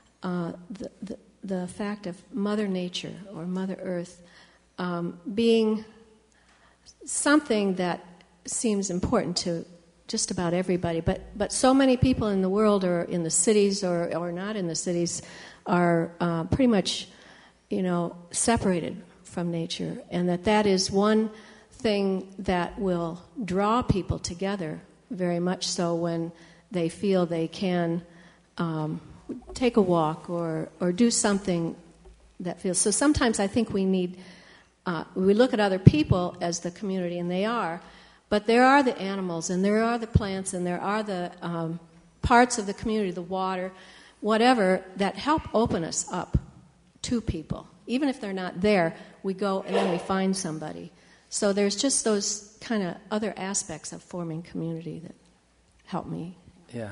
the fact of Mother Nature or Mother Earth being something that seems important to just about everybody, but so many people in the world, or in the cities, or not in the cities, are pretty much, separated from nature, and that is one thing that will draw people together very much so when they feel they can take a walk or do something that feels. So sometimes I think we need, we look at other people as the community, and they are, but there are the animals, and there are the plants, and there are the parts of the community, the water, whatever, that help open us up to people. Even if they're not there, we go and then we find somebody. So there's just those kind of other aspects of forming community that help me. Yeah.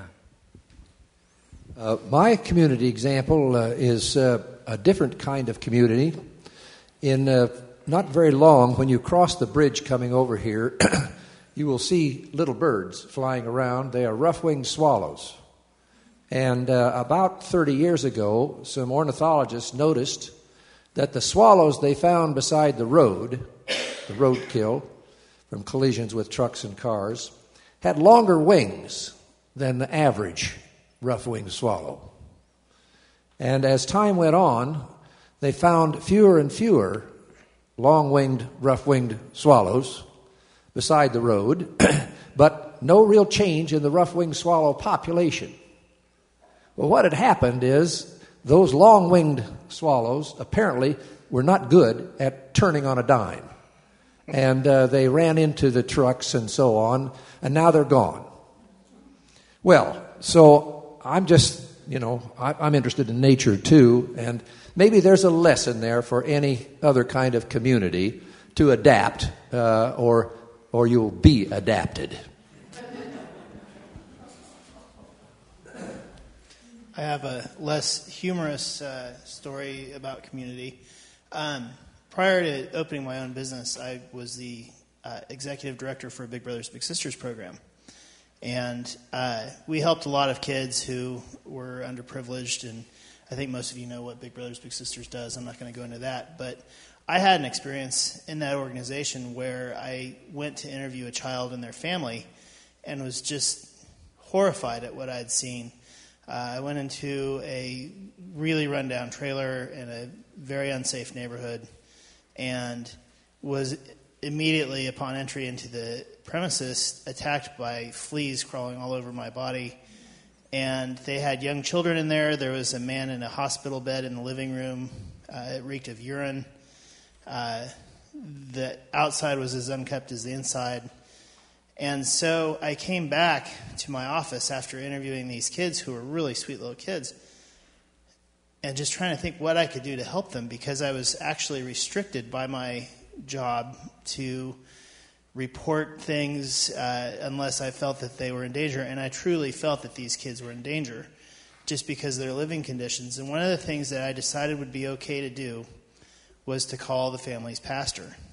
My community example is a different kind of community. In not very long, when you cross the bridge coming over here, you will see little birds flying around. They are rough-winged swallows. And about 30 years ago, some ornithologists noticed that the swallows they found beside the roadkill from collisions with trucks and cars, had longer wings than the average rough-winged swallow. And as time went on, they found fewer and fewer long-winged, rough-winged swallows beside the road, but no real change in the rough-winged swallow population. Well, what had happened is those long-winged swallows apparently were not good at turning on a dime. And they ran into the trucks and so on, and now they're gone. Well, so I'm just, I'm interested in nature too, and maybe there's a lesson there for any other kind of community to adapt, or you'll be adapted. I have a less humorous story about community. Prior to opening my own business, I was the executive director for a Big Brothers Big Sisters program. And we helped a lot of kids who were underprivileged, and I think most of you know what Big Brothers Big Sisters does. I'm not going to go into that. But I had an experience in that organization where I went to interview a child and their family and was just horrified at what I had seen. I went into a really rundown trailer in a very unsafe neighborhood and was immediately, upon entry into the premises, attacked by fleas crawling all over my body. And they had young children in there. There was a man in a hospital bed in the living room. It reeked of urine. The outside was as unkempt as the inside. And so I came back to my office after interviewing these kids who were really sweet little kids and just trying to think what I could do to help them, because I was actually restricted by my job to report things unless I felt that they were in danger. And I truly felt that these kids were in danger just because of their living conditions. And one of the things that I decided would be okay to do was to call the family's pastor.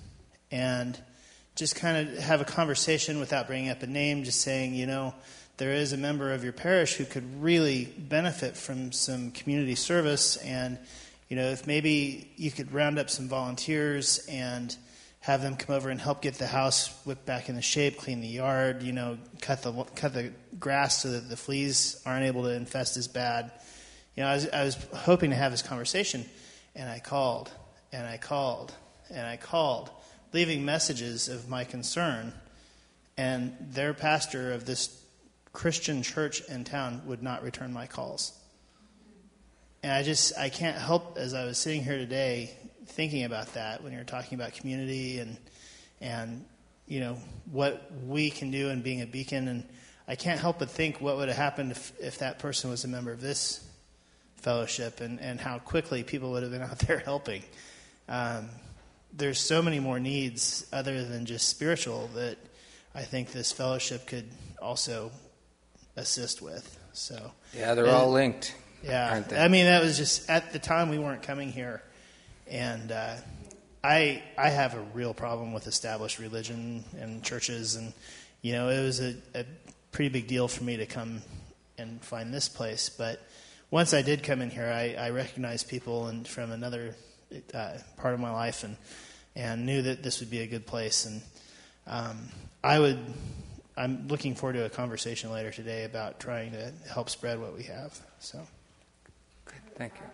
and just kind of have a conversation without bringing up a name, just saying, there is a member of your parish who could really benefit from some community service, and if maybe you could round up some volunteers and have them come over and help get the house whipped back into shape, clean the yard, cut the grass so that the fleas aren't able to infest as bad. I was hoping to have this conversation, and I called, and I called, and I called, leaving messages of my concern, and their pastor of this Christian church in town would not return my calls. And I can't help, as I was sitting here today, thinking about that when you're talking about community and what we can do in being a beacon. And I can't help but think what would have happened if that person was a member of this fellowship, and how quickly people would have been out there helping. There's so many more needs other than just spiritual that I think this fellowship could also assist with. So yeah, they're all linked. Yeah, aren't they? I mean, that was just at the time we weren't coming here, and I have a real problem with established religion and churches, and it was a pretty big deal for me to come and find this place. But once I did come in here, I recognized people from another part of my life, and knew that this would be a good place, and I'm looking forward to a conversation later today about trying to help spread what we have. So. Thank you.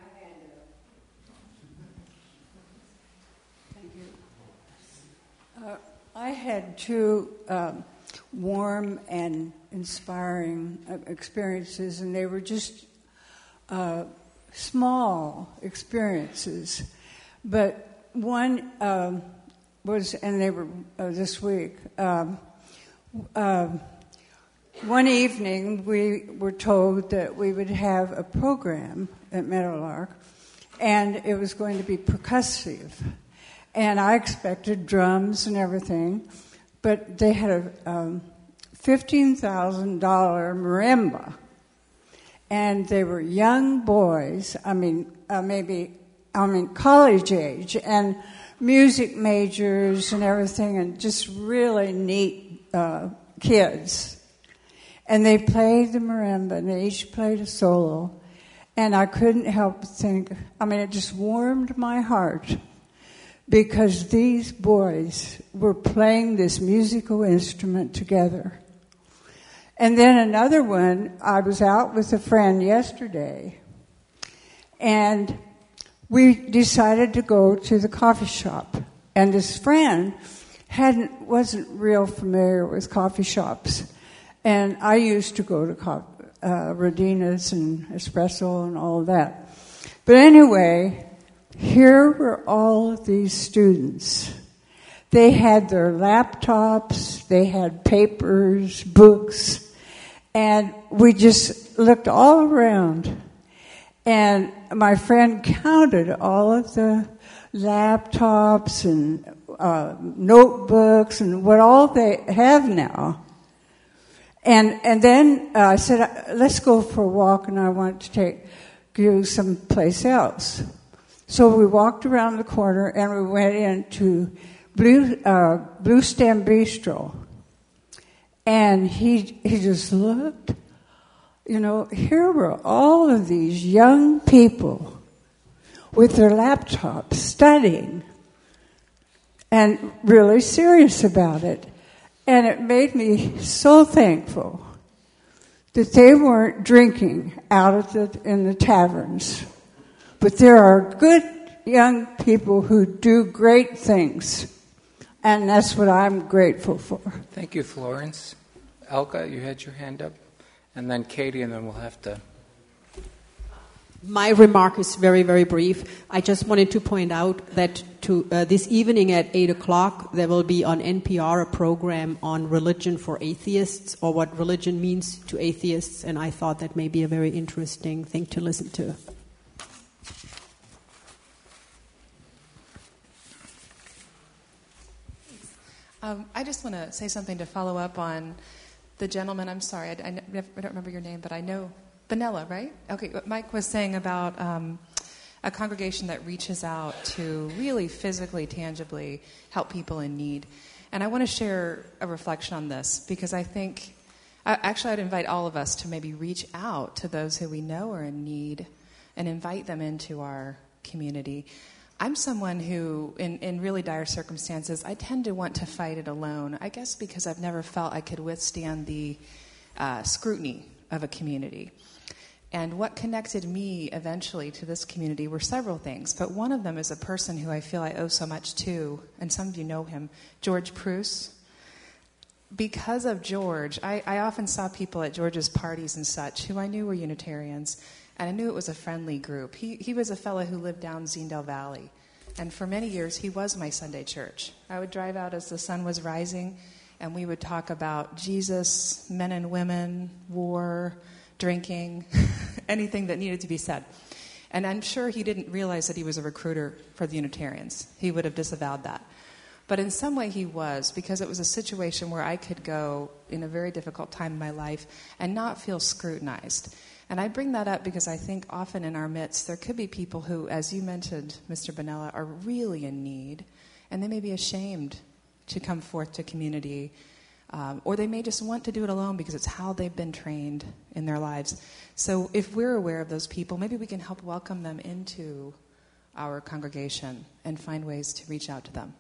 Thank you. I had two warm and inspiring experiences, and they were just small experiences. But one was, and they were this week. One evening, we were told that we would have a program at Meadowlark, and it was going to be percussive. And I expected drums and everything, but they had a $15,000 marimba. And they were young boys, college age, and music majors and everything, and just really neat kids. And they played the marimba, and they each played a solo. And I couldn't help but think, it just warmed my heart, because these boys were playing this musical instrument together. And then another one, I was out with a friend yesterday, and we decided to go to the coffee shop. And this friend wasn't real familiar with coffee shops. And I used to go to Rodina's and Espresso and all of that. But anyway, here were all of these students. They had their laptops, they had papers, books, and we just looked all around. And my friend counted all of the laptops and notebooks and what all they have now. And then I said, let's go for a walk, and I want to take you someplace else. So we walked around the corner, and we went into Blue Stem Bistro. And he just looked. Here were all of these young people with their laptops studying and really serious about it. And it made me so thankful that they weren't drinking out in the taverns. But there are good young people who do great things. And that's what I'm grateful for. Thank you, Florence. Elka, you had your hand up. And then Katie, and then we'll have to... My remark is very, very brief. I just wanted to point out that this evening at 8 o'clock, there will be on NPR a program on religion for atheists, or what religion means to atheists, and I thought that may be a very interesting thing to listen to. I just want to say something to follow up on the gentleman. I'm sorry, I don't remember your name, but I know Benella, right? Okay, what Mike was saying about a congregation that reaches out to really physically, tangibly help people in need. And I want to share a reflection on this because I think, actually I'd invite all of us to maybe reach out to those who we know are in need and invite them into our community. I'm someone who, in really dire circumstances, I tend to want to fight it alone, I guess because I've never felt I could withstand the scrutiny of a community. And what connected me eventually to this community were several things, but one of them is a person who I feel I owe so much to, and some of you know him, George Pruess. Because of George, I often saw people at George's parties and such who I knew were Unitarians, and I knew it was a friendly group. He was a fellow who lived down Zinedale Valley, and for many years he was my Sunday church. I would drive out as the sun was rising, and we would talk about Jesus, men and women, war, drinking, anything that needed to be said. And I'm sure he didn't realize that he was a recruiter for the Unitarians. He would have disavowed that. But in some way he was, because it was a situation where I could go in a very difficult time in my life and not feel scrutinized. And I bring that up because I think often in our midst there could be people who, as you mentioned, Mr. Bonella, are really in need, and they may be ashamed to come forth to community, or they may just want to do it alone because it's how they've been trained in their lives. So if we're aware of those people, maybe we can help welcome them into our congregation and find ways to reach out to them.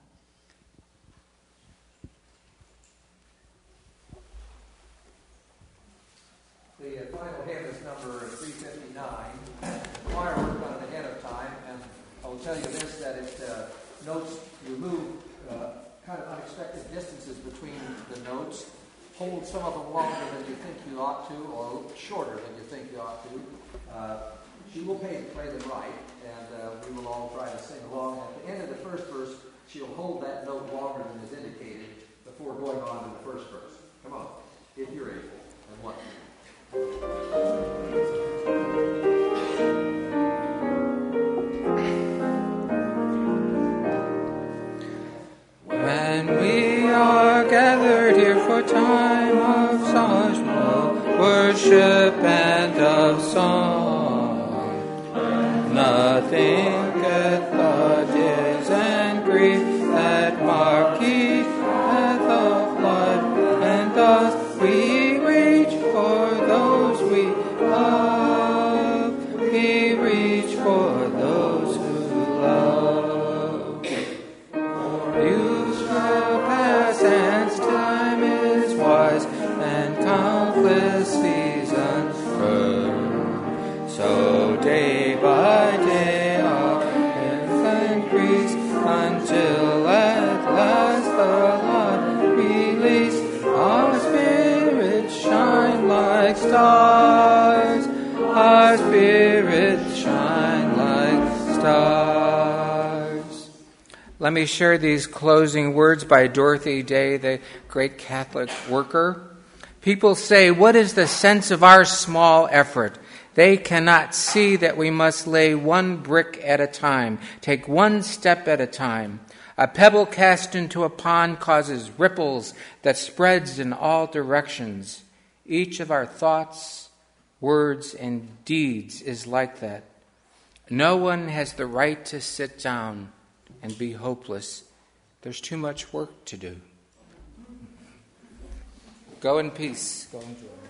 The final hymn is number 359. The choir worked on it ahead of time, and I will tell you this, that it notes remove kind of unexpected distances between the notes, hold some of them longer than you think you ought to, or shorter than you think you ought to. She will play them right, and we will all try to sing along. At the end of the first verse, she'll hold that note longer than is indicated before going on to the first verse. Come on, if you're able, and what? When we are gathered here for time of sorrowful worship and of song, nothing but thoughts and grief that mark each path of blood, and thus we reach for those we love. We reach for those who love. Youth shall pass and time is wise, and countless seasons burn. So day by day our infant increase, until at last the Lord release our spirits shine like stars. Our spirits shine like stars. Let me share these closing words by Dorothy Day, the great Catholic worker. People say, what is the sense of our small effort? They cannot see that we must lay one brick at a time, take one step at a time. A pebble cast into a pond causes ripples that spreads in all directions. Each of our thoughts, words, and deeds is like that. No one has the right to sit down and be hopeless. There's too much work to do. Go in peace. Go in joy.